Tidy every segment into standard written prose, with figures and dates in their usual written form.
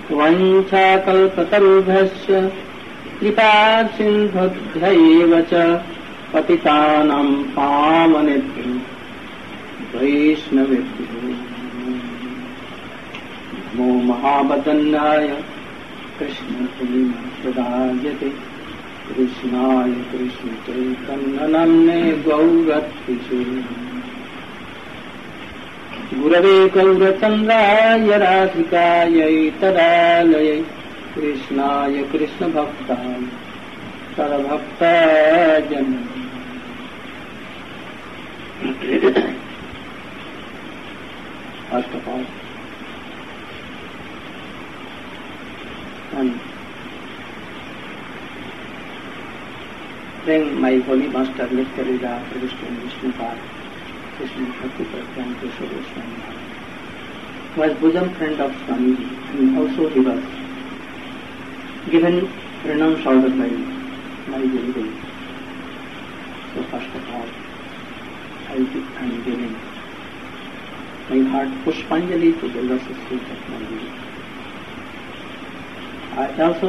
वंशाकल्पतरुभ्यश्च कृपासिन्धुभ्यैव च पतितानां पावनेभ्यो वैष्णवेभ्यो नमो महावदन्याय कृष्णप्रेमप्रदायते कृष्णाय कृष्णचैतन्यनाम्ने गौरत्रिषे गुरवे गौरचन्द्राय राधिकायै तदालयै कृष्णाय कृष्णभक्ताय तद्भक्ताजन First of all, and praying my holy master, Nitya Lila, Vishnupada, Krishna Bhakti-Pragya Keshava Goswami, was bosom friend of Swamiji, and also he was given renowned order by my Guru. So first of all, I am giving my heart Pushpanjali to the lotus feet of my Guru. I also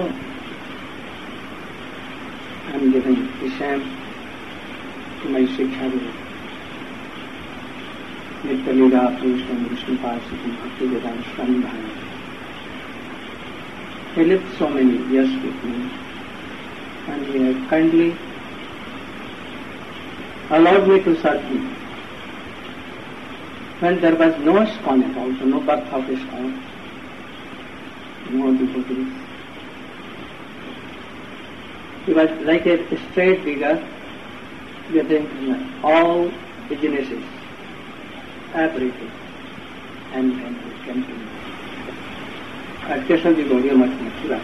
am giving Isham to my Shiksha Guru, Nitya Lila, Vishnupada, Bhakti-Vedanta Swami Maharaj. He lived so many years with me, and he had kindly allowed me to serve him. When there was no ISKCON at all, so no birth of ISKCON, no devotees. He was like a straight digger, getting all businesses, everything, and continue. At Keshavji Gaudiya Math Mathura,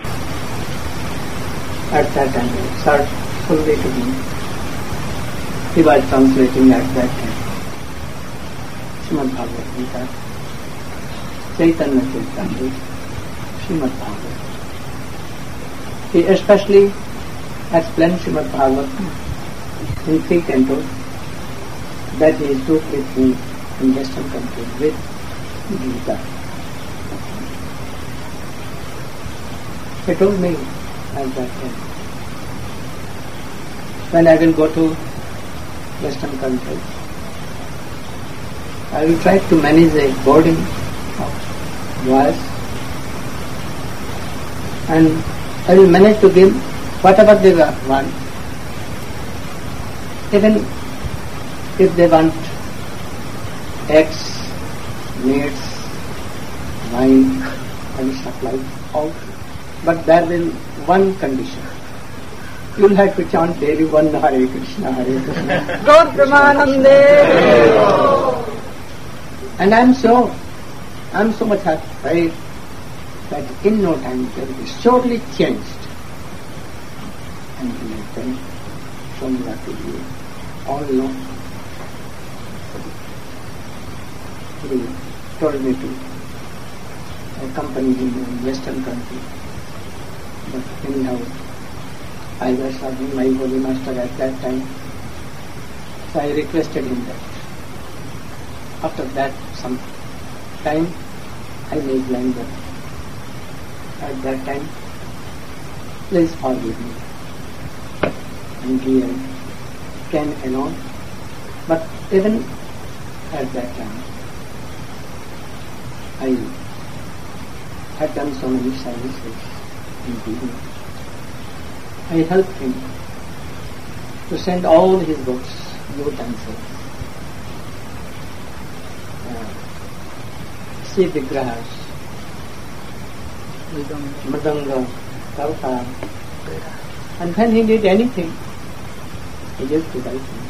at that time, served fully to him. He was translating at that time Srimad Bhagavad Gita, Chaitanya Charitamrita, Srimad Bhagavad. He especially explained Srimad Bhagavad in 3 cantos that he took with him in Western country with Gita. He told me at that time, when I will go to Western country, I will try to manage a boarding house, boys, and I will manage to give whatever they want. Even if they want eggs, meats, wine, I will supply all. But there will be one condition. You will have to chant daily one Hare Krishna, Hare Krishna. Gaur Premanande. And I am so much afraid that in no time it will be surely changed. And he has done so miraculously. All know. He told me to accompany him in Western country. But anyhow, I was serving my holy master at that time. So I requested him that after that some time I may blame them. At that time, please forgive me. And he came alone. But even at that time, I had done so many services in India. I helped him to send all his books, utensils, sea vigrahas, mridanga, kartal, and when he did anything, he used to help me.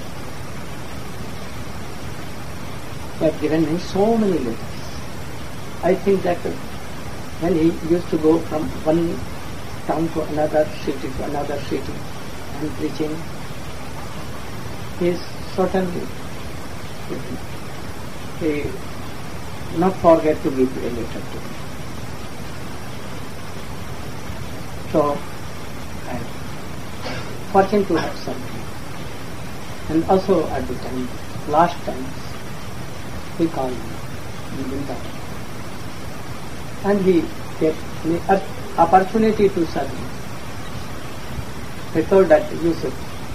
He had given me so many letters. I think that when he used to go from one town to another city and preaching, he is certainly he not forget to give a letter to me. So I am fortunate to have something. And also at the time, last time, he called me in Vrindavan. And he gave me an opportunity to serve him. He told that you should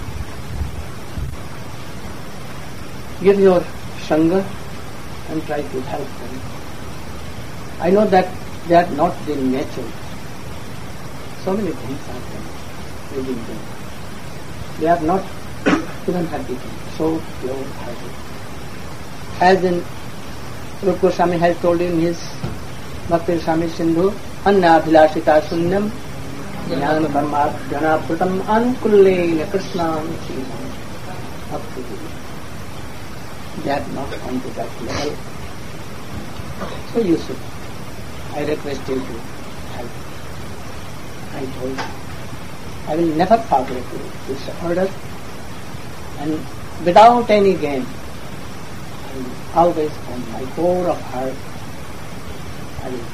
give your Sangha and try to help them. I know that they are not the nature. So many things are there within them. They are not even happy, so pure-hearted. As in Rupa Goswami has told in his Bhakti Swami Sindhu, Anna Bhilasita Sunyam Jnana Parmarjana Pratam Anukullena Krishnam Srinam. Up to the they are not on to that level. So you should. I request you to help. I told you, I will never forget this order, and without any gain, I will always from my core of heart, I will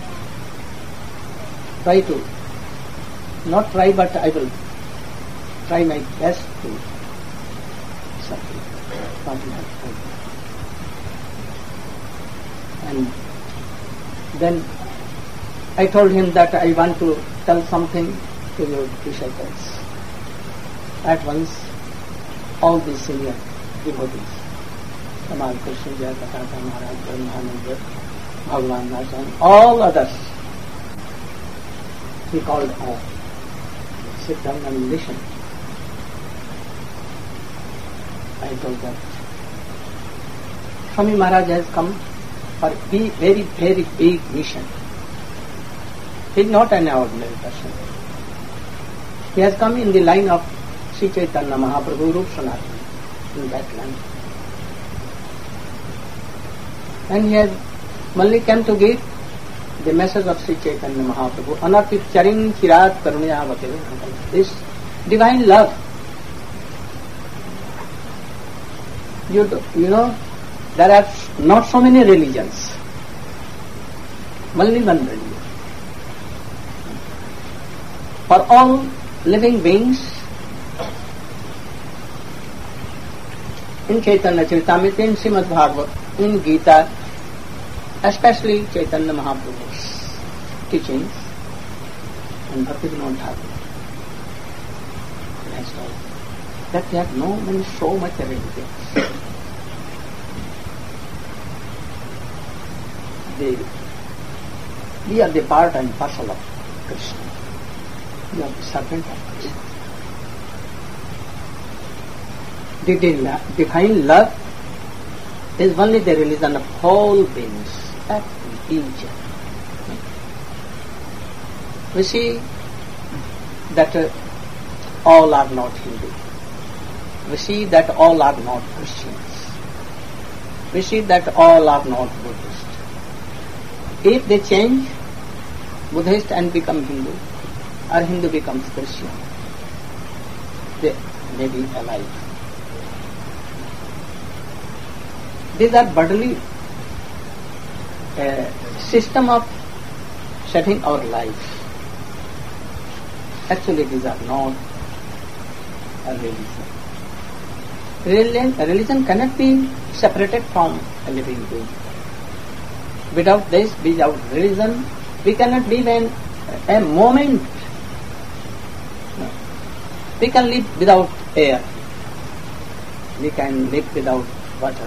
try to, not try but I will try my best to serve what you have told me. And then I told him that I want to tell something to your disciples. At once, all the senior devotees, Kamal Krishna, Jayakataka Maharaj, Brahmananda, Bhagavan Nasan, all others, he called all. Sit down and listen. I told them, Swami Maharaj has come for a very, very big mission. He is not an ordinary person. He has come in the line of Sri Chaitanya Mahaprabhu Rup Sanatana in that land. And he has only come to give the message of Sri Chaitanya Mahaprabhu, Anarpit Charin Chirat Karunya Bhakti, this divine love. You know, there are not so many religions, only one religion. For all living beings, in Chaitanya Charitamrita, in Srimad Bhagavatam, in Gita, especially Chaitanya Mahaprabhu's teachings, and Bhaktivinoda Thakur has told that there are no so much religions. We are the part and parcel of Krishna. We are the servant of Krishna. The divine love is only the religion of all beings, every each. We see that all are not Hindu. We see that all are not Christians. We see that all are not Buddhist. If they change Buddhist and become Hindu, or Hindu becomes Christian, they may be alive. These are bodily system of setting our life. Actually, these are not a religion. Religion cannot be separated from a living being. Without this, without religion, we cannot live in a moment. We can live without air. We can live without water.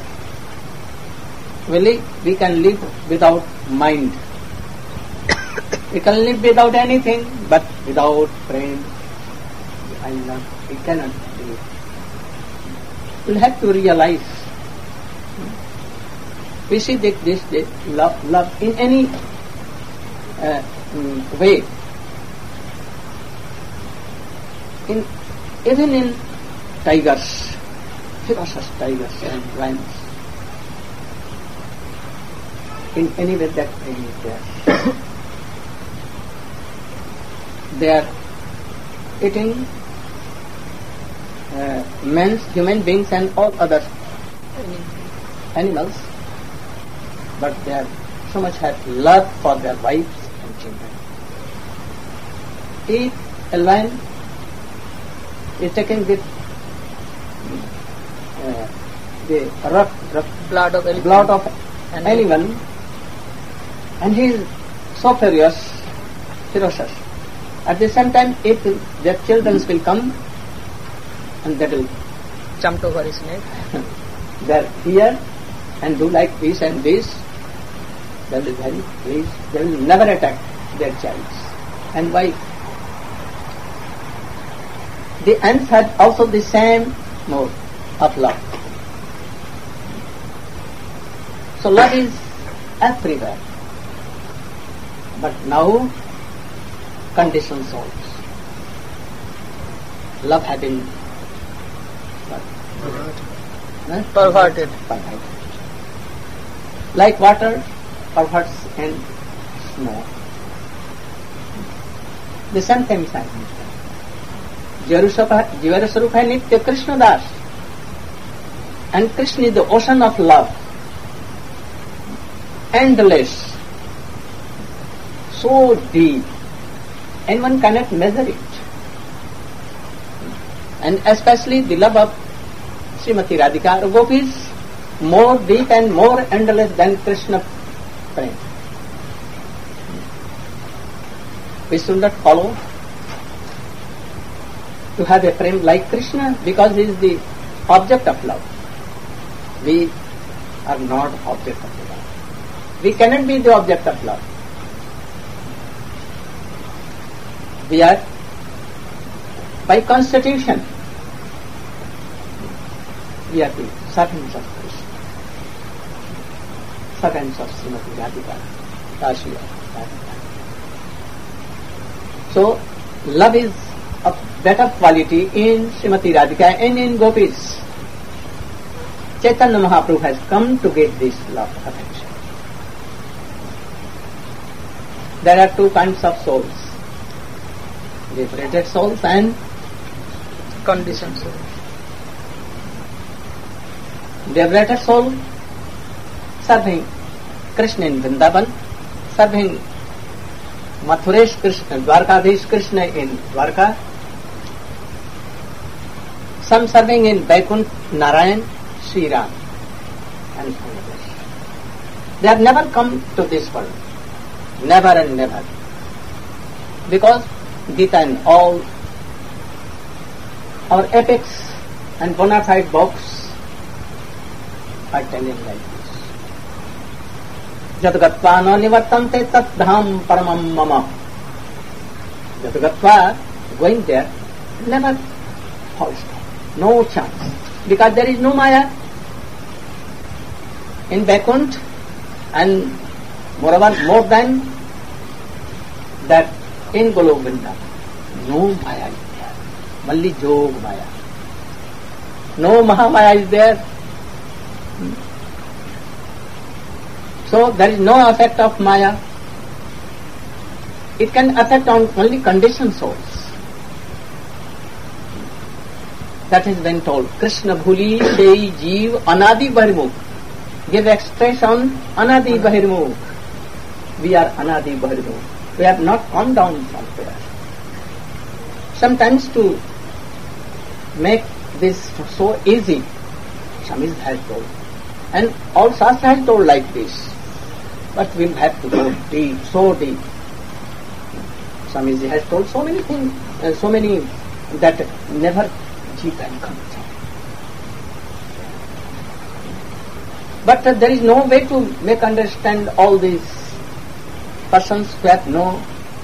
We can live without mind. We can live without anything, but without praying, we cannot live. We'll have to realize. We see that this love in any way, even in tigers, ferocious tigers and lions, in any way that they is there. They are eating human beings and all other animals, but they are so much have love for their wives and children. If a lion is taken with the rough blood of anyone, and he is so furious, ferocious. At the same time, if their children will come and they will Jumped over his neck. they are here and do like this and this, they will be very pleased. They will never attack their child. And why? The ants had also the same mode of love. So love is everywhere. But now, conditioned souls. Love had been Perverted. Like water perverts in snow. The same thing is happening. Jivara Swarup hai Nitya Krishna Das. And Krishna is the ocean of love. Endless. So deep. And one cannot measure it. And especially the love of Srimati Radhika or Gopis more deep and more endless than Krishna prem. We should not follow to have a prem like Krishna because he is the object of love. We are not object of love. We cannot be the object of love. We are by constitution. We are the servants of Krishna, servants of Srimati Radhika, Kashi Radhika. So, love is of better quality in Srimati Radhika and in Gopis. Chaitanya Mahaprabhu has come to get this love affection. There are two kinds of souls, liberated souls and Conditioned souls. Liberated soul serving Krishna in Vrindavan, serving Mathuresh Krishna, Dwarkadhish Krishna in Dwarka, some serving in Vaikuntha Narayan, Sri Ram, and others. They have never come to this world, never and never, because Gita and all our epics and bona fide books are telling like this. Jadgatva no nivartante tat dham paramam mama. Jadgatva, going there, never falls down. No chance. Because there is no Maya in Vaikuntha and moreover more than that in Golok Vrindavan. No Maya is there. Only Jog Maya. No Mahamaya is there. So there is no effect of Maya. It can affect on only conditioned souls. That has been told. Krishna bhuli sei jeev anadi bahirmukh. Give expression anadi bahirmukh. We are anadi bahirmukh. We have not come down from there. Sometimes to make this so easy, Swami has told. And all Shastra has told like this. But we have to go deep, so deep. Swamiji has told so many things, so many that never deep and come down. But there is no way to make understand all these persons who have no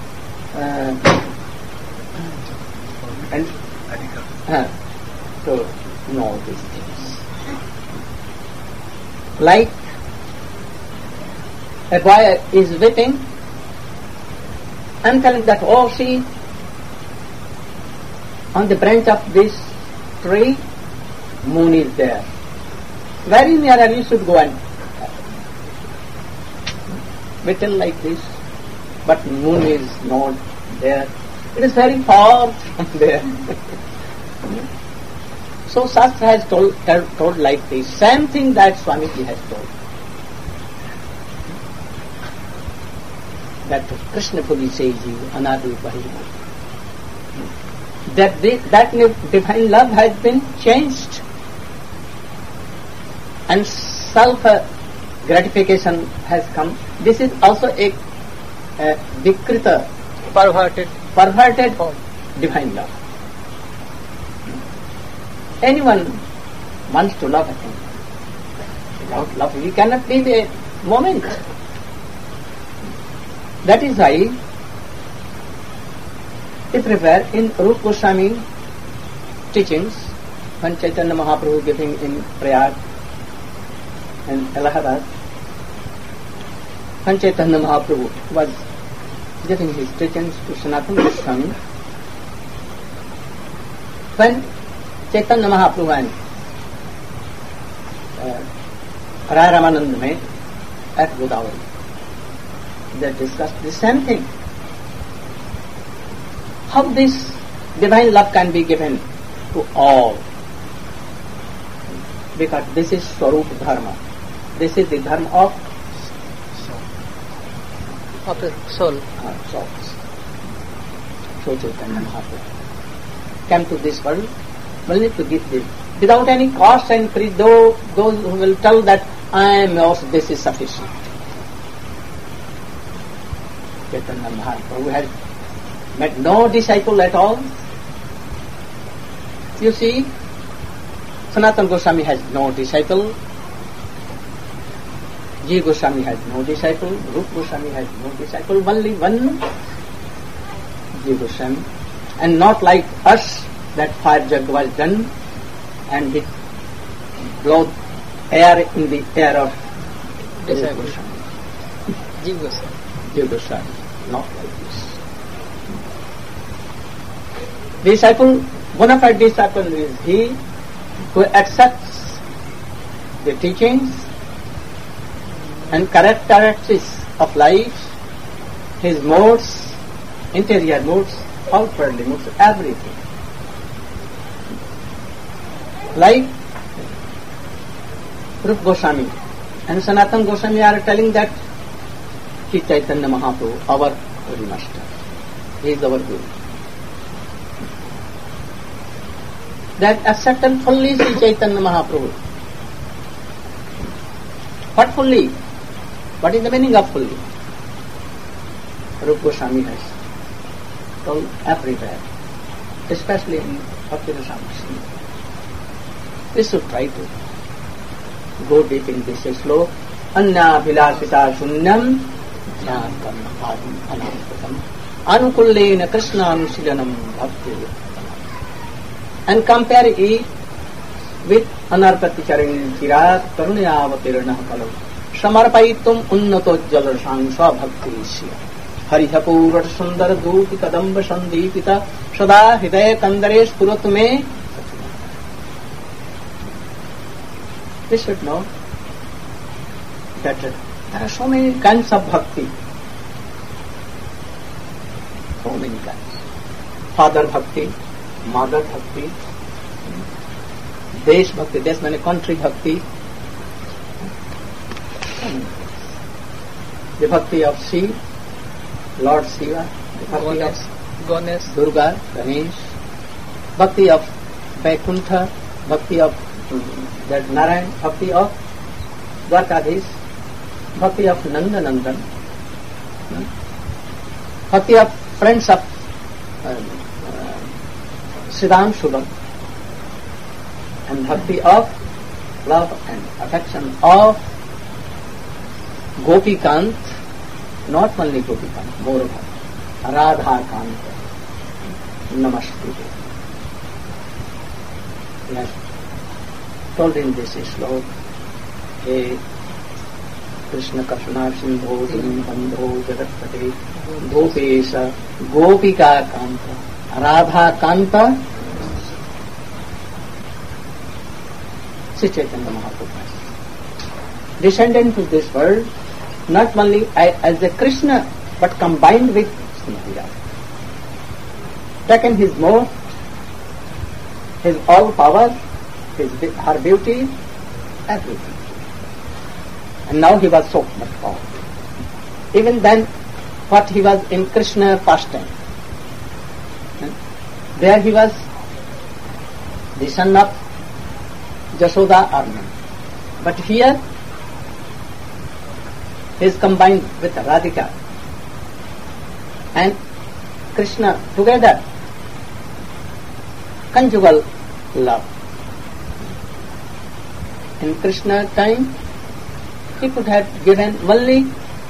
to know these things. Like a boy is weeping, I am telling that, oh, see, on the branch of this tree, moon is there. Very nearer you should go and whistle like this, but moon is not there. It is very far from there. So Shastra has told like this. Same thing that Swamiji has told. That Krishna Puri says you, Anadi Bahirma. That divine love has been changed and self gratification has come. This is also a Vikrita perverted divine love. Anyone wants to love a thing. Without love, we cannot live a moment. That is why, if refer in Rupa Goswami teachings, when Chaitanya Mahaprabhu giving in Prayag and Allahabad, when Chaitanya Mahaprabhu was giving his teachings to Sanatana Goswami, when Chaitanya Mahaprabhu and Raya Ramananda met at Godavari, they discussed the same thing. How this divine love can be given to all? Because this is Swarup Dharma. This is the dharma of soul. Souls. So Chaitanya Mahaprabhu came to this world only to give this without any cost and free. Those who will tell that I am yours, this is sufficient. Chaitanya Mahaprabhu has met no disciple at all. You see, Sanatana Goswami has no disciple, Jiva Goswami has no disciple, Rupa Goswami has no disciple, only one Jiva Goswami, and not like us that fire jug was done and it blowed air in the air of Jiva Goswami. Jiva Goswami, not like this. Disciple, bona fide disciple is he who accepts the teachings and characteristics of life, his modes, interior modes, outwardly modes, everything. Like Rupa Goswami and Sanatana Goswami are telling that Sri Chaitanya Mahaprabhu, our Guru Master, he is our Guru. That acceptance fully Sri Chaitanya Mahaprabhu. What fully? What is the meaning of fully? Rupa Goswami has told everywhere, especially in Bhakti Rasamrita. We should try to go deep in this sloka. Anya vilasita shunyam jnanam adim anantam anukullena krishna anusilanam bhakti. And compare it with Anarpati Charin Kirat Karunayavatirna Kalam Samarpaitum Unnato Jalasangsa Bhakti Isya Harihapur Sundar Duti Kadamba Sandipita Sada Hidaya Kandaresh Puratume. We should know that there are so many kinds of bhakti. So many kinds. Father bhakti, mother bhakti, desh bhakti, desh means country bhakti, the bhakti of Shiva, Lord Shiva, the bhakti of Ganesh, Durga, Ganesh, bhakti of Vaikuntha, bhakti of that Narayan, bhakti of Dwarkadhish, bhakti of Nanda Nandan, bhakti of friends of Siddham Shubham, and bhakti of love and affection of Gopi Kant, not only Gopi Kant, more of Radha Kant, Namaste. Yes, told in this sloka, He Krishna Karshana Sindho Bandho Jagatpate Gopesha Gopika Kanta Radha Kanta Sri Chaitanya Mahaprabhu descended into this world not only as a Krishna but combined with Sri, taken his mode, his all power, her beauty, everything. And now he was so much powerful. Even then, what he was in Krishna pastime, there he was the son of Jashoda Arman. But here, he is combined with Radhika. And Krishna together. Conjugal love. In Krishna time, he could have given only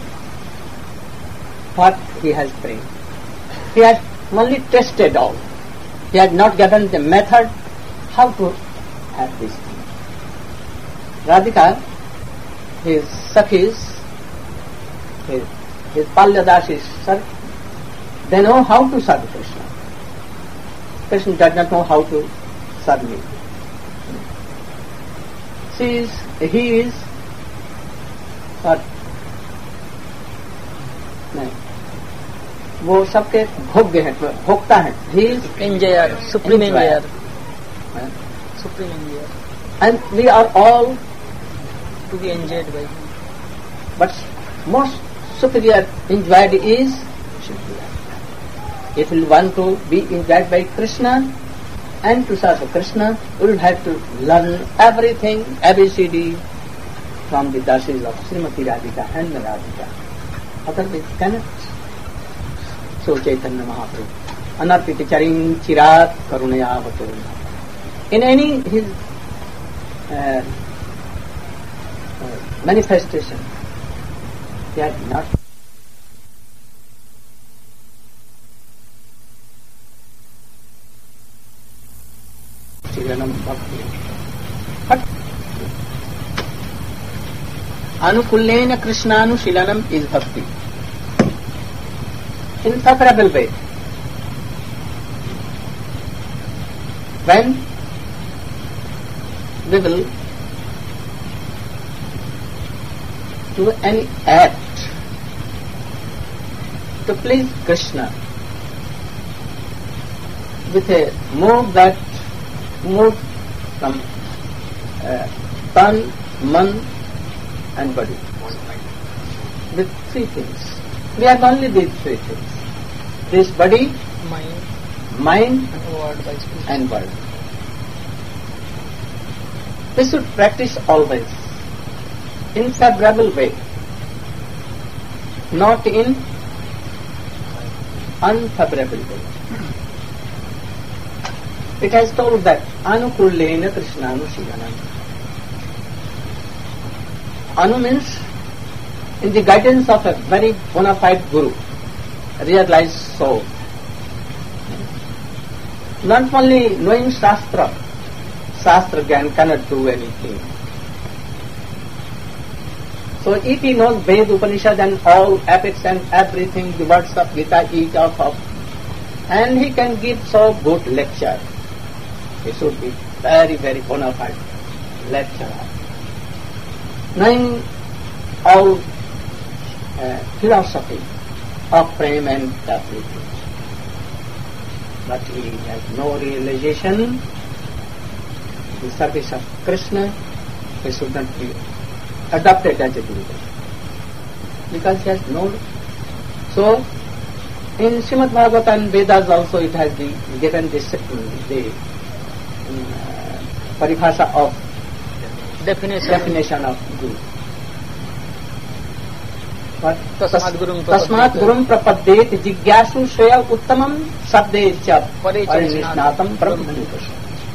what he has prayed. He has only tested all. He has not given the method how to have this thing. Radhika, his Sakhis, his Palyadasis, they know how to serve Krishna. Krishna does not know how to serve me. He is what? नहीं, वो सबके भोग्य है, भोक्ता है. He is enjoyer, supreme enjoyer, supreme enjoyer, and we are all to be enjoyed by him. But most superior enjoyed is Shukla. If we want to be enjoyed by Krishna and to serve Krishna, we will have to learn everything, ABCD, from the dasis of Srimati Radhika and Radhika. Otherwise cannot. So Chaitanya Mahaprabhu, Anarpita Charim Chirat Karunaya Vaturuna. In any his manifestation, he had not but Anukullena Krishnanushīlanam is bhakti. Inseparable way. When we will do any act to please Krishna with a move that move from tan, man and body. With three things. We have only these three things. This body, mind and word. We should practice always. Inseparable way. Not in unfavorable way. It has told that Anukullena Krishnanushīlanam. Anu means in the guidance of a very bona fide guru, realized soul. Not only knowing Shastra Gyan cannot do anything. So if he knows Ved, Upanishad and all epics and everything, the words of Gita, each of, and he can give so good lecture. He should be very, very bona fide lecturer. Knowing all philosophy of prema and everything. But he has no realization. The service of Krishna, he should not be adopted as a guru. Because he has no. So, in Srimad Bhagavata and Vedas also it has given this the paribhasha of definition of guru. But tasmat gurum prapadyet jigyasu shreya uttamam sabde cha parisnatam brahmanipasya.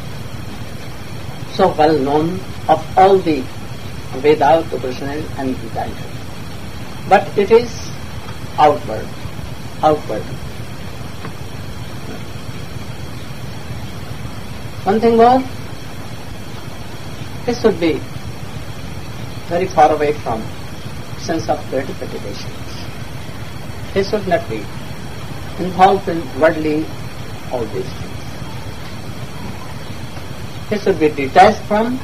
So well known of all the Vedas, Upanishads and Gita. But it is outward. One thing more, it should be very far away from sense of gratification. He should not be involved in worldly all these things. He should be detached from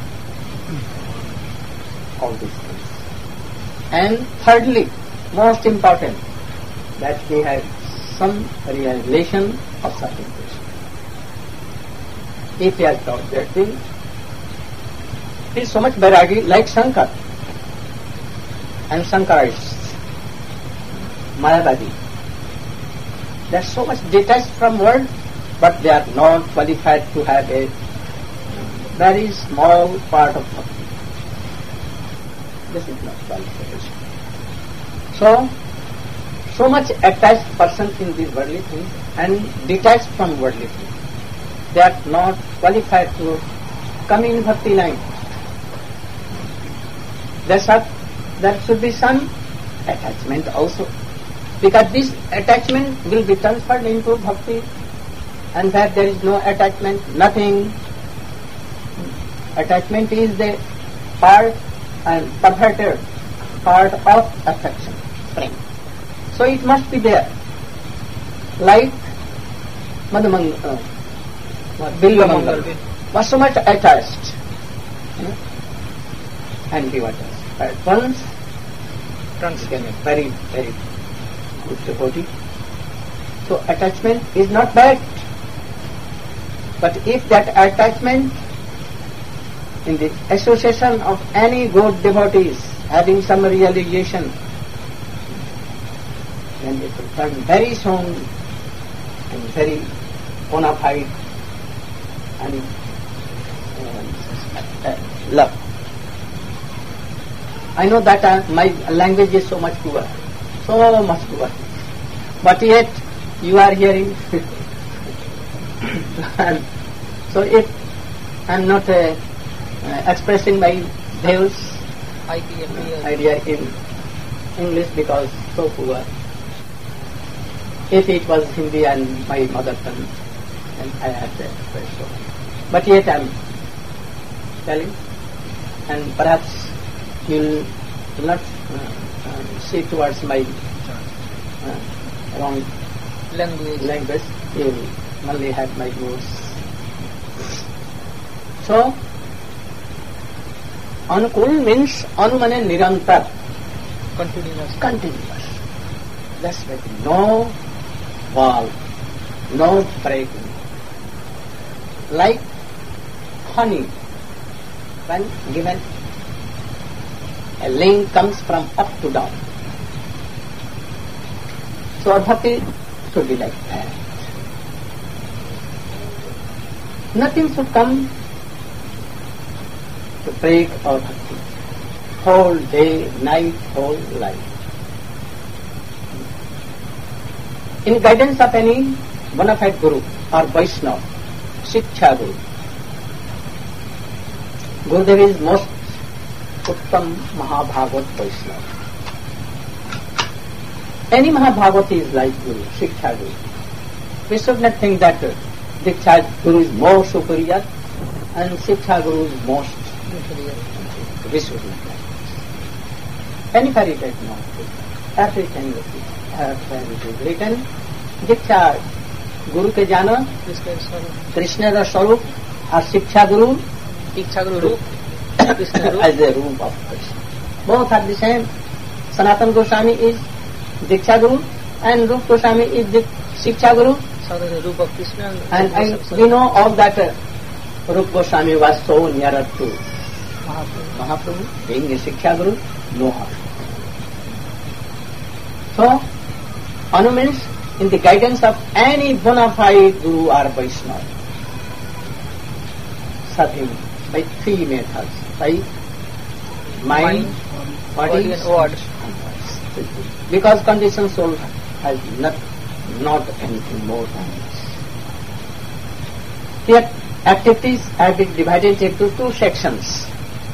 all these things. And thirdly, most important, that he has some realization of certain things. If he has got that thing, he is so much vairagi like Shankar. And Shankarites, Mayavadi. They are so much detached from world, but they are not qualified to have a very small part of bhakti. This is not qualification. So, so much attached person in these worldly things and detached from worldly things. They are not qualified to come in bhakti line. There should be some attachment also, because this attachment will be transferred into bhakti, and where there is no attachment, nothing. Attachment is the part and perverted part of affection, spring. So it must be there. Like Bilvamangal was so much attached, and he was at once became a very, very good devotee. So attachment is not bad, but if that attachment in the association of any good devotees having some realization, then it will turn very soon and very bona fide and love. I know that my language is so much poor, but yet you are hearing. And so if I am not expressing my views, idea in English because so poor. If it was Hindi and my mother tongue, then I had to express so. But yet I am telling, and perhaps you will not see towards my wrong language. You will only have my words. So, Anukul means Anu mane nirantar, continuous. That's why no wall, no breaking. Like honey, when given, a link comes from up to down. So our bhakti should be like that. Nothing should come to break our bhakti. Whole day, night, whole life. In guidance of any bona fide Guru or Vaishnava, Shiksha Guru, Gurudev is most Uttam Mahabhagat Vaishnava. Any Mahabhagat is like Guru, Shiksha Guru. We should not think that Diksha Guru is more superior and Shiksha Guru is most inferior. We should not like this. Anywhere it is not. Everything it is written. Diksha Guru ke jana, Krishna the Swarup, or Shiksha Guru, as the room of Krishna. Both are the same. Sanatana Goswami is Diksha Guru and Rupa Goswami is the Shiksha Guru. And we know all that Rupa Goswami was so nearer to Mahaprabhu, being a Shiksha Guru, no harm. So, Anu means in the guidance of any bona fide Guru or Vaishnava, serving by three methods, by mind, body and words. Because conditioned soul has not anything more than this. Yet activities have been divided into two sections.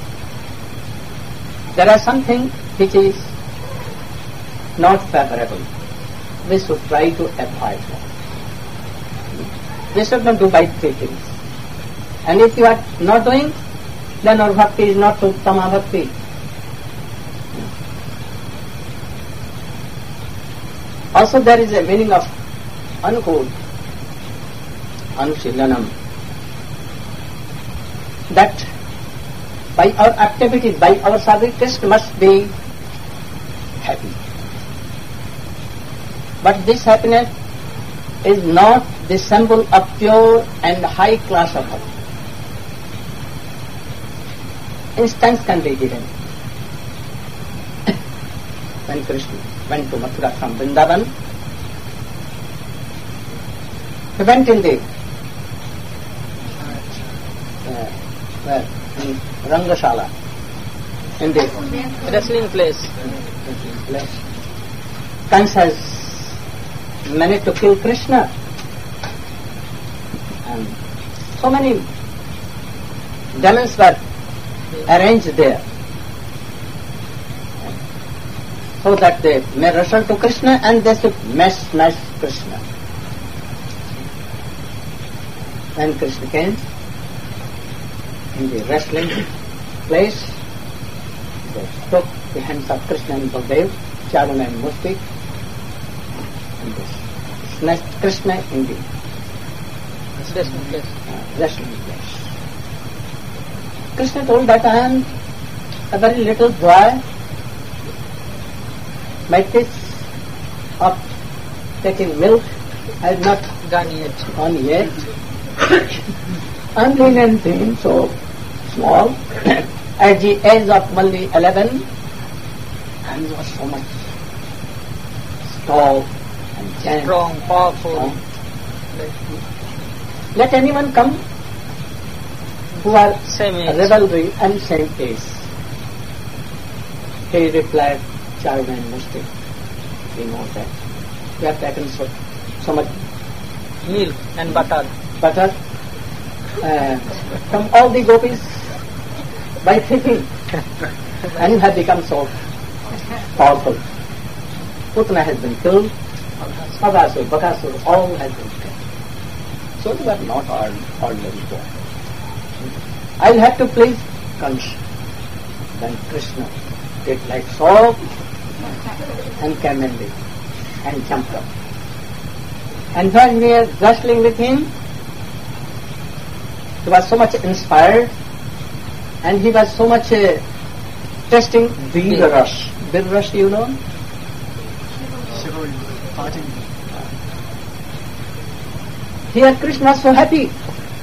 There are something which is not favorable. We should try to avoid that. We should not do by three things. And if you are not doing, then our bhakti is not Uttama Bhakti. Also there is a meaning of Anukul, Anushillanam, that by our activities, by our service, must be happy. But this happiness is not the symbol of pure and high class of bhakti. Instance can be given. When Krishna went to Mathura from Vrindavan, he went in the in Rangashala, in the wrestling place. Kansa has managed to kill Krishna. And so many demons were arranged there, so that they may wrestle to Krishna and they should smash Krishna. When Krishna came in the wrestling place, they took the hands of Krishna and Baladev, Charuna and Musti, and they snatched Krishna in the wrestling place. Krishna told that I am a very little boy. My taste of taking milk has not gone yet. I'm lean and thin, so small. At the age of only 11, and he was so much tall and giant. Strong, powerful. Let anyone come who are Same age. rivalry and same age. He replied, Charuna and Musti, we know that we have taken so much Milk and butter. butter from all the gopis by thinking, and have become so powerful. Putna has been killed, Abhasur, Bakasur, all has been killed. So they were not ordinary boy. I'll have to please Kansa. Then Krishna did like so and came in and jumped up. And when we were wrestling with him, he was so much inspired and he was so much testing Veer Rush. Veer Rush, you know? Here Krishna was so happy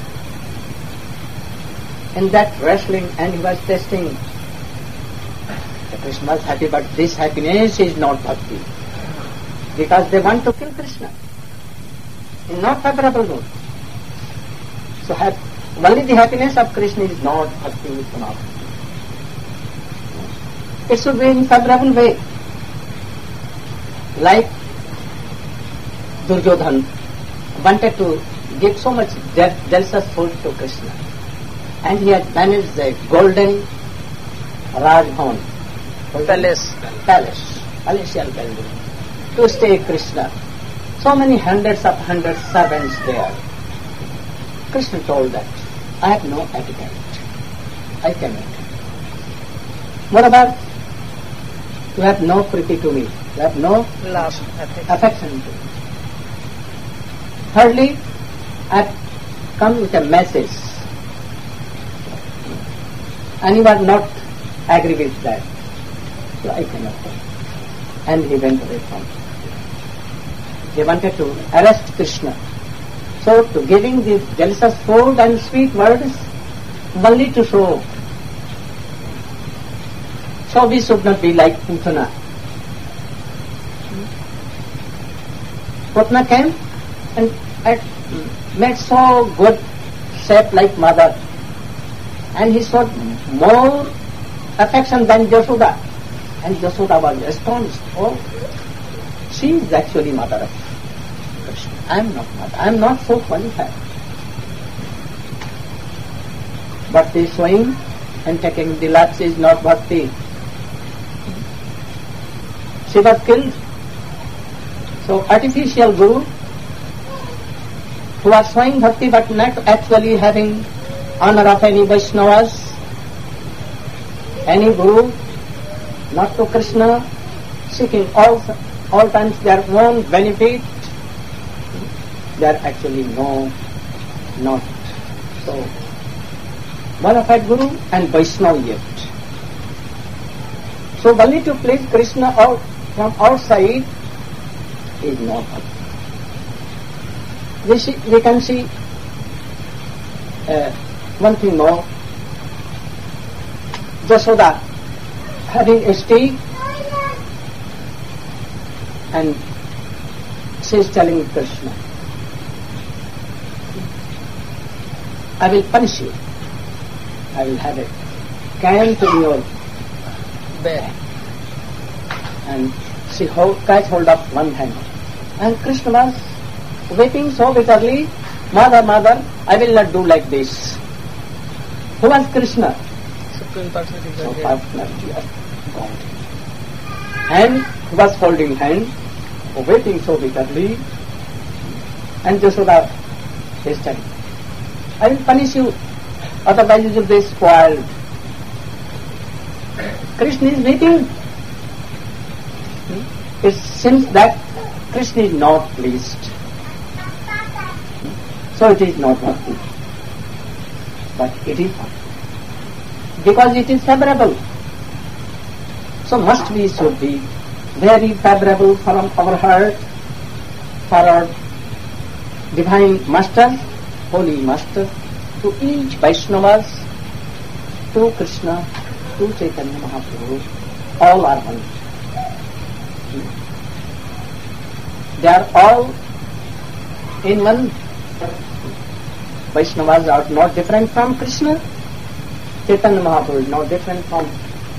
in that wrestling and he was testing. Krishna was happy, but this happiness is not bhakti. Because they want to kill Krishna in not favorable mood. So only the happiness of Krishna is not bhakti Samabha. It should be in favorable way. Like Duryodhan wanted to give so much delicious food to Krishna. And he had managed the golden Rajbhavan, palatial building, to stay Krishna. So many hundreds servants there. Krishna told that, I have no appetite. I cannot. Moreover, you have no priti to me. You have no Love, affection to me. Thirdly, I have come with a message. And you are not agree with that. So I cannot go. And he went away from it. They wanted to arrest Krishna. So to giving the delicious food and sweet words only to show. So we should not be like Putana. Putana came and made so good shape like mother. And he showed more affection than Yashoda. And Yashoda was astonished. Oh, she is actually mother of Krishna. I am not mother. I am not so qualified. Bhakti showing and taking the laps is not bhakti. She was killed. So artificial guru who are showing bhakti but not actually having honor of any Vaishnavas, any guru, not to Krishna, seeking all times their own benefit, they are actually not. So, bona fide guru and Vaishnava yet. So, only to please Krishna out from outside is not bhakti. We can see one thing more. Jashoda having a stick and she is telling Krishna, I will punish you. I will have a can to your back. And she catch hold of one hand. And Krishna was weeping so bitterly, Mother, Mother, I will not do like this. Who was Krishna? Supreme Personality So of Godhead. personality of God. And he was holding hand, weeping so bitterly, and Jashoda is telling, I will punish you, otherwise you will be spoiled. Krishna is weeping. It seems that Krishna is not pleased. So it is not worthy. But it is because it is favorable. So must we should be very favorable from our heart for our divine master, holy master, to each Vaishnavas, to Krishna, to Chaitanya Mahaprabhu, all are one. They are all in one. Vaishnavas are not different from Krishna. Chaitanya Mahaprabhu is not different from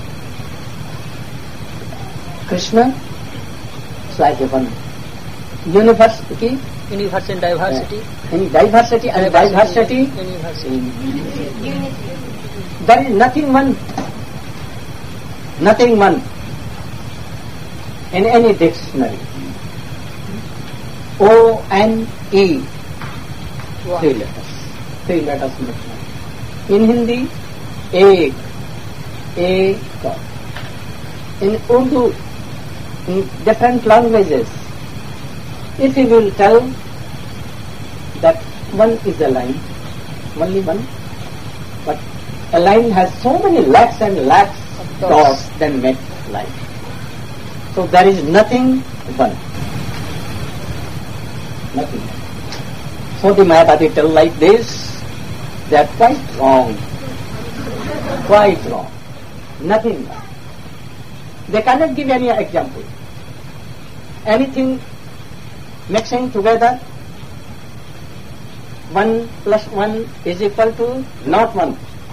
Krishna. It's like a one university. Universe in diversity. In diversity and diversity, University. there is nothing one. Nothing one in any dictionary. O-N-E, Wow. three letters dictionary. In Hindi, ek, ek. In Urdu, in different languages, if you will tell that one is a line, only one, but a line has so many lakhs and lakhs of dots then make line. So there is nothing one. Nothing. So the Mayavadi tell like this, they are quite wrong. Quite wrong. Nothing one. They cannot give any example. Anything mixing together, 1 plus 1 is equal to not 1.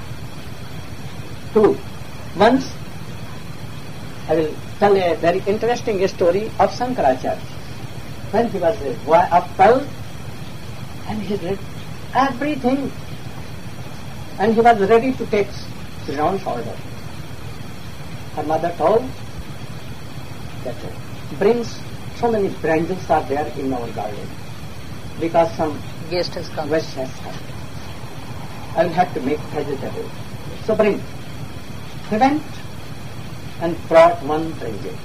2. Once, I will tell a very interesting story of Shankaracharya. When he was a boy of 12, and he read everything, and he was ready to take Sri Ram's order. Her mother told that brings so many branches are there in our garden because some Guest has come. guest has come. I will have to make vegetable. So bring. He went and brought one brinjal.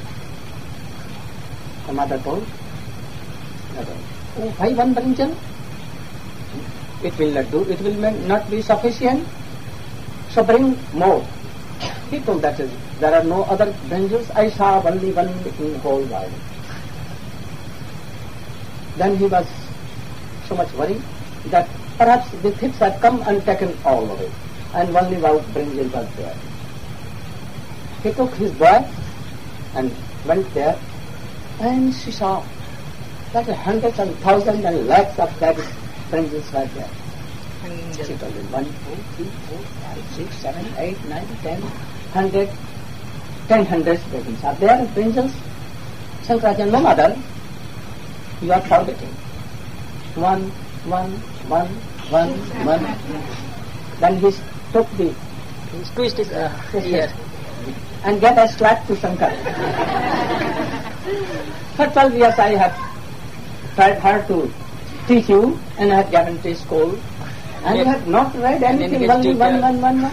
The mother told, oh, why one brinjal? It will not do, it will not be sufficient. So bring more. He told that there are no other brinjals. I saw only one in the whole garden. Then he was so much worried that perhaps the thieves had come and taken all away, and only one brinjal was there. He took his boy and went there, and she saw that hundreds and thousands and lakhs of that brinjals were there. Hanging She there. told him 1, 2, 3, 4, 5, 6, 7, 8, 9, 10, 100, 10 hundreds brinjals are there, brinjals. Shankaracharya, no mother, you are forgetting. 1, 1, 1, 1, 1. Then he took the He squeezed his ear. and get a slap to Shankar. For 12 years I have tried hard to teach you, and I have given to school, and you have not read anything. Only one.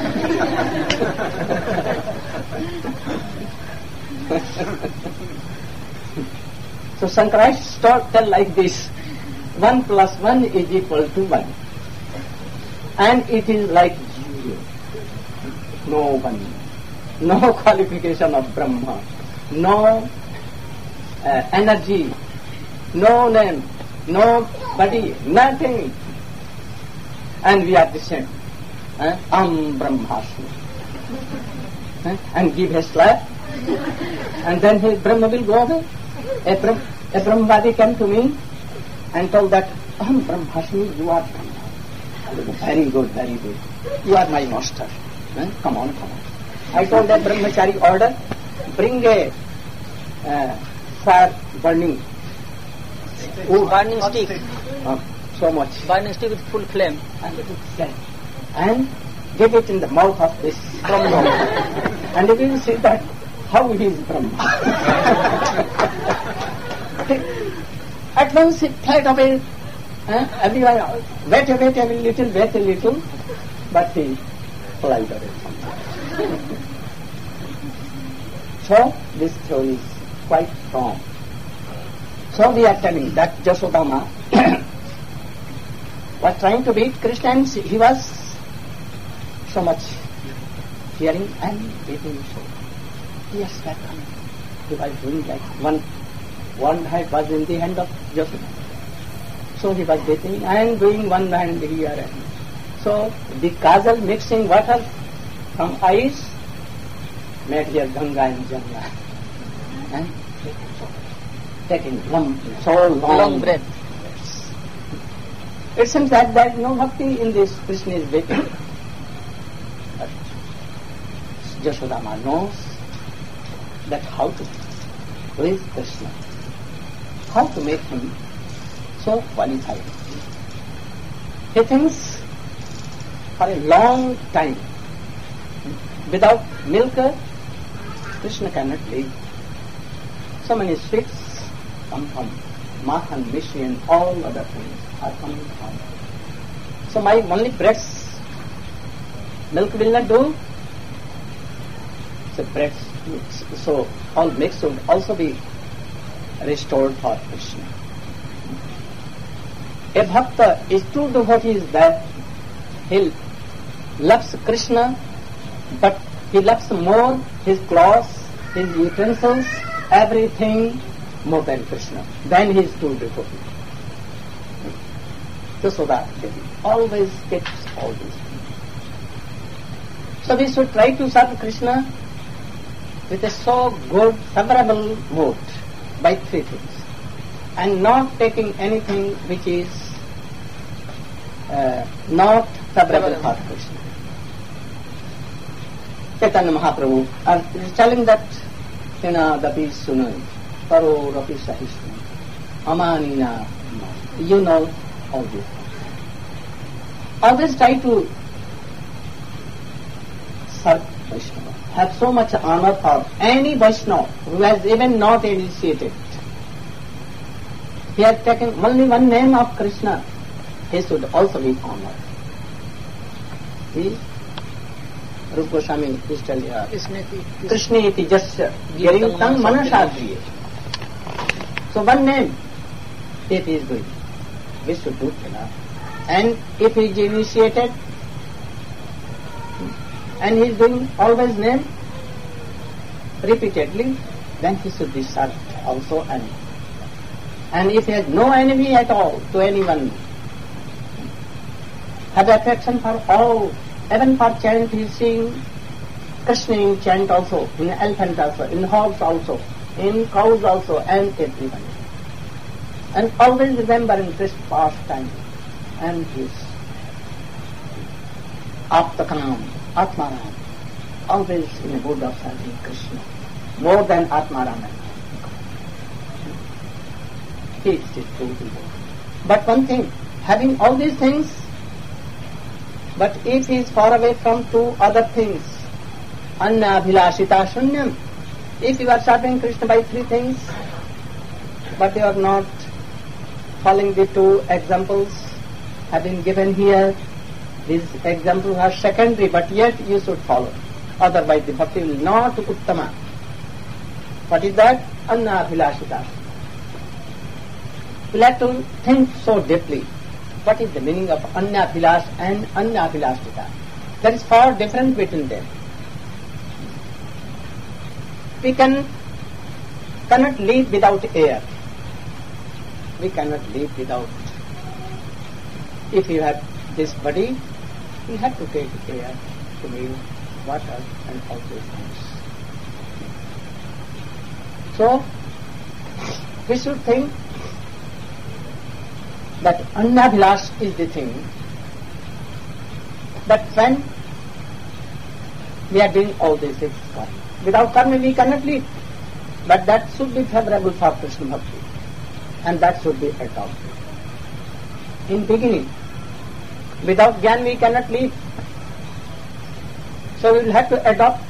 So Shankaracharya tell like this: 1 plus 1 is equal to 1, and it is like 0. No one, no qualification of Brahma, no energy, no name, no body, nothing, and we are the same. Brahmasmi. And give a slap, and then his Brahma will go away. A Brahmavadi came to me and told that, Brahmasmi, you are Brahma. Very good, very good. You are my master. Come on. I told that Brahmachari order, bring a fire burning. Burning stick. So much. Burning stick with full flame. And it is set. And get it in the mouth of this Brahma. And you will see that how he is Brahma. At once he fled away. Everyone wait a little, but he flies away. So this theory is quite wrong. So we are telling that Jasodama was trying to beat Krishna, and he was so much hearing and beating. So yes, that he was doing like one hand was in the hand of Jasodama. So he was beating and doing one hand here and so the kajal mixing water from eyes made here Ganga and Jamuna. And taking so long breath. It seems that there is no bhakti in this. Krishna is beating. But Jasodama knows that how to please Krishna, how to make him so qualified. He thinks for a long time, without milk, Krishna cannot live. So many sweets come from Makhan, Mishri and all other things are coming from. So my only breast, milk will not do. So breast, so all milk should also be restored for Krishna. A bhakta is true devotee is that he loves Krishna, but he loves more his clothes, his utensils, everything more than Krishna. Then he is true devotee. So that always gets all these things. So we should try to serve Krishna with a so good, favorable mood by three things. And not taking anything which is not favorable for Krishna. Chaitanya Mahaprabhu is telling that Dapi Sunai, Paro Rapi Sahishnu, Amanina, you know all this. Always try to serve Vaishnava. Have so much honor for any Vaishnava who has even not initiated. He has taken only one name of Krishna. He should also be honored. See, Rupa Goswami is telling Krishna iti jasya hearing tang manasadriye. So one name, if he is doing, we should do enough. And if he is initiated, and he is doing always name repeatedly, then he should be served also. And if he has no enemy at all to anyone, have affection for all, even for chant he is seeing Krishna in chant also, in elephant also, in horse also, in cows also, and everyone. And always remember in this pastime and his Aptakanam, Atmaram, always in a mood of serving Krishna, more than Atmaram. He is the true devotee. But one thing, having all these things, but if he is far away from two other things, Anna Bhilashita Shunyam, if you are serving Krishna by three things, but you are not following the two examples have been given here, these examples are secondary, but yet you should follow. Otherwise the bhakti will not uttama. What is that? Anna Bhilashita. We have to think so deeply. What is the meaning of Anya Bhilash and Anya Bhilashita? There is far difference between them. We cannot live without air. We cannot live without. If you have this body, you have to take air, to live, water, and all those things. So, we should think that Annabhilash is the thing, that when we are doing all these things, without karma we cannot live. But that should be favorable for Krishna Bhakti, and that should be adopted. In beginning, without Gyan we cannot live. So we will have to adopt.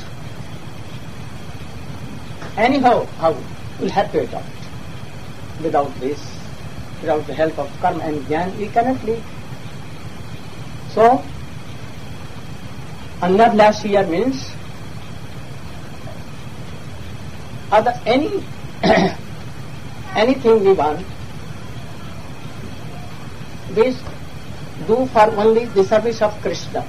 Anyhow, how? We will have to adopt. Without this, without the help of karma and Gyan, we cannot live. So, Annabhyasya means anything we want, this do for only the service of Krishna.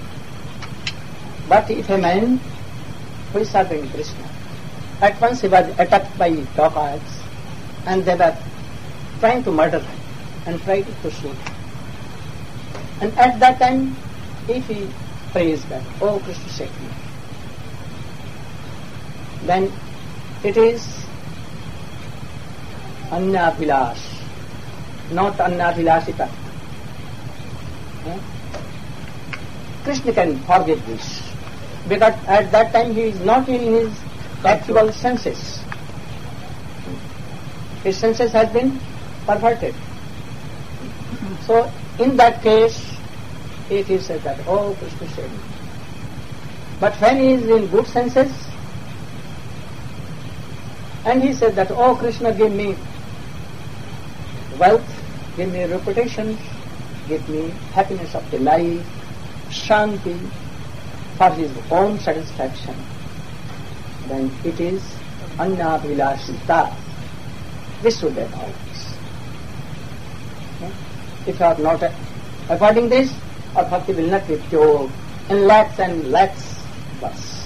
But if a man who is serving Krishna, at once he was attacked by dacoits, and they were trying to murder him and tried to shoot him. And at that time, if he prays that, "Oh Krishna, save me," then it is Annabhilash, not Annabhilasita. Krishna can forget this, because at that time he is not in his actual senses. His senses has been perverted. So in that case, if he says that, "Oh Krishna, save me." But when he is in good senses, and he says that, "Oh Krishna, give me wealth, give me reputation, give me happiness of the life, shanti, for his own satisfaction," then it is Annabhilasita. This should be always. If you are not according this, our bhakti will not be pure, and lacks bus.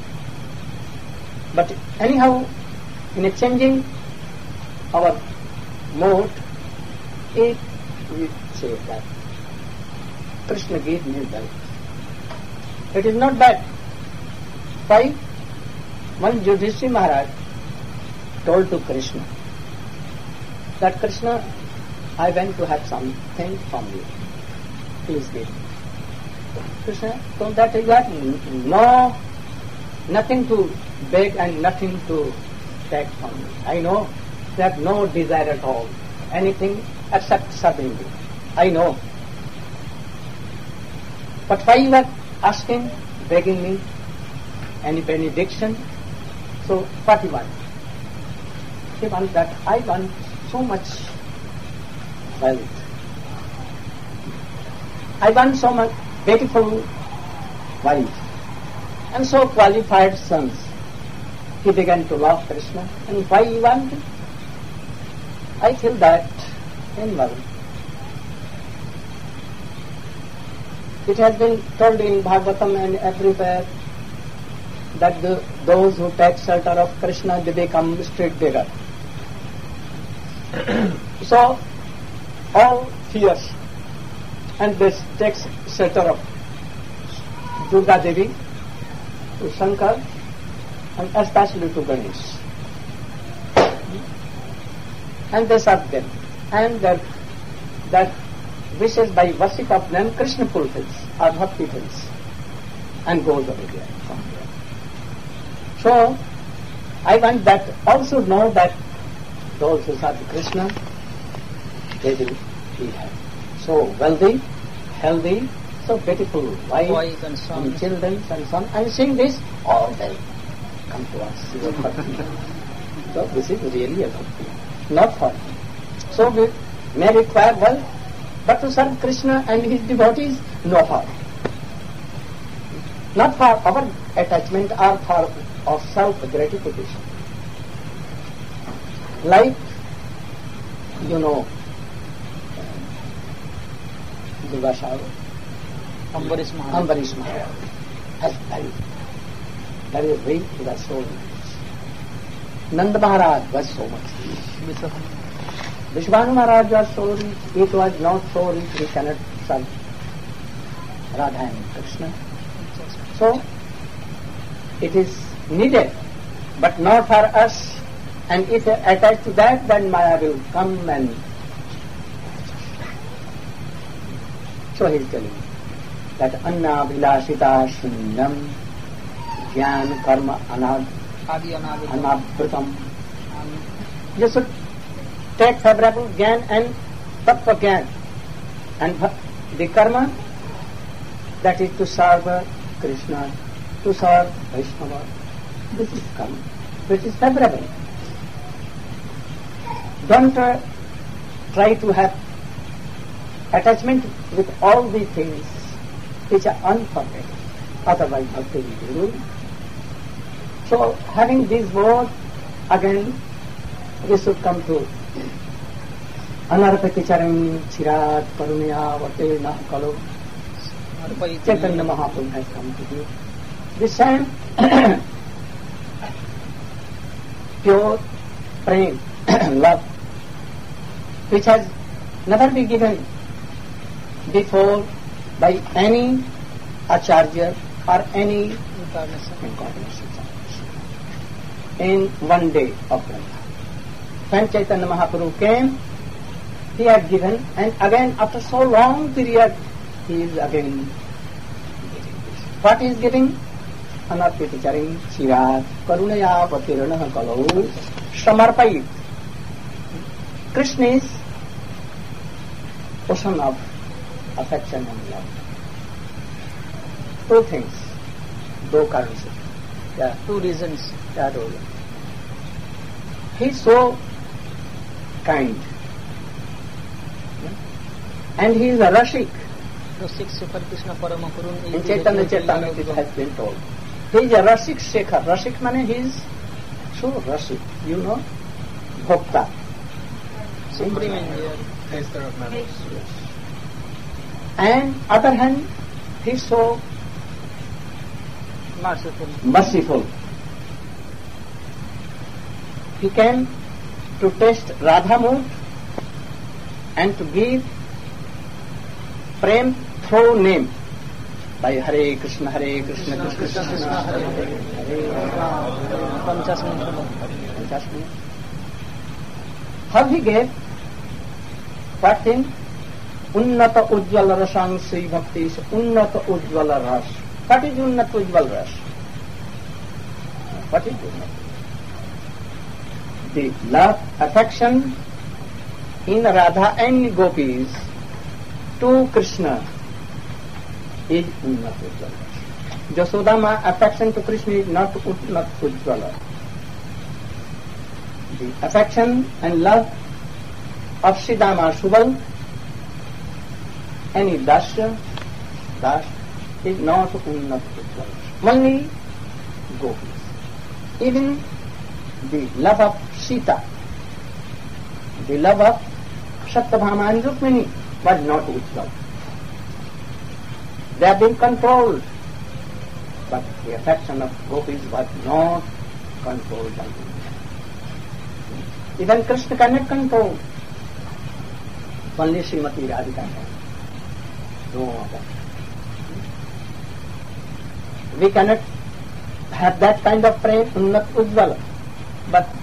But anyhow, in a changing our mode, if we say that Krishna gave me wealth, it is not bad. Why? One Yudhishthira Maharaj told to Krishna that, "Krishna, I went to have something from you. Please give me." Krishna told that you have nothing to beg and nothing to take from me. I know you have no desire at all, anything except serving you. I know. But why you are asking, begging me any benediction? So what you want? He wants that I want so much wealth. I want so much beautiful wife and so qualified sons. He began to love Krishna. And why he wanted? I feel that in love. It has been told in Bhagavatam and everywhere that those who take shelter of Krishna, they become street beggar. So all fears, and this takes shelter of Durga Devi, to Shankar, and especially to Ganesh. And they serve them. And that wishes by worship of them, Krishna fulfills, or Bhakti fills, and goes away there from there. So, I want that also know that those who serve Krishna, they will be happy. So wealthy, healthy, so beautiful wife and children and son, and seeing this, all they come to us. So this is really a bhakti, not for me. So we may require wealth, but to serve Krishna and his devotees, no harm. Not for our attachment or for our self-gratification. Like, Durga Ambarish Maharaj has died. Very rich, he was so rich. Nanda Maharaj was so much rich. Vishwanu Maharaj was so rich. It was not so rich, he cannot serve Radha and Krishna. So, it is needed, but not for us. And if attached to that, then Maya will come and... So he is telling that Anna Vilasita Shunyam Jnana Karma Anad Adi Anavritam. Anavritam. You should take favorable Gyan and Tattva Gyan. And the karma, that is to serve Krishna, to serve Vaishnava. This is karma, which is favorable. Don't try to have attachment with all the things which are unforgivable. Otherwise, bhakti will be ruined. So, having these words, again, we should come to Anarpati Charan Chirat Karunya Vate Nah Kalo. Chaitanya Mahaprabhu has come to you. This time, pure prem, love, which has never been given before by any acharya or any incarnation in one day of Brahma. When Chaitanya Mahaprabhu came, he had given, and again after so long period, he is again giving this. What he is giving? Anarpiti Charing Chirat Karunaya Vatirana Kalau Samarpayit. Krishna is ocean of affection and love. Two things, two currencies. Yeah. Two reasons. Yeah, he is so kind. And he is a Rashik. Rashik Shekhar Krishna Parama Purun. In Chaitanya Charitamrita it has been told. He is a Rashik Shekhar. Rashik means he is so Rashik. You know? Bhokta. Supreme enjoyer. Taster of matters. Yes. And other hand, he is so merciful. He came to test Radha mood and to give prem through name by Hare Krishna, Krishna Krishna, Hare Panchasmi. How he gave? What thing? Unnata Ujjvala Rasang Sri Bhakti is Unnata Ujjvala Ras. What is Unnata Ujjvala Ras? What is Unnata? The love, affection in Radha and Gopis to Krishna is Unnata Ujjvala. Jasodama affection to Krishna is not Unnata Ujjvala. The affection and love of Sridama Subal, any Dasya, Das is not Unnata Ujjvala. Only Gopis. Even the love of Sita, the love of Satyabhama and Rukmini was not Ujjvala. They have been controlled, but the affection of Gopis was not controlled by them. Even Krishna cannot control. Only Srimati Radhika can. No other. We cannot have that kind of prem, Unnat Ujjvala. But